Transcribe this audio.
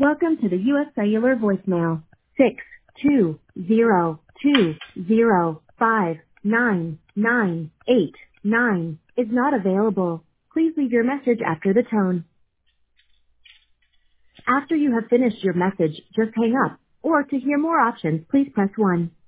Welcome to the U.S. Cellular voicemail. 620205998 is not available. Please leave your message after the tone. After you have finished your message, just hang up. Or to hear more options, please press 1.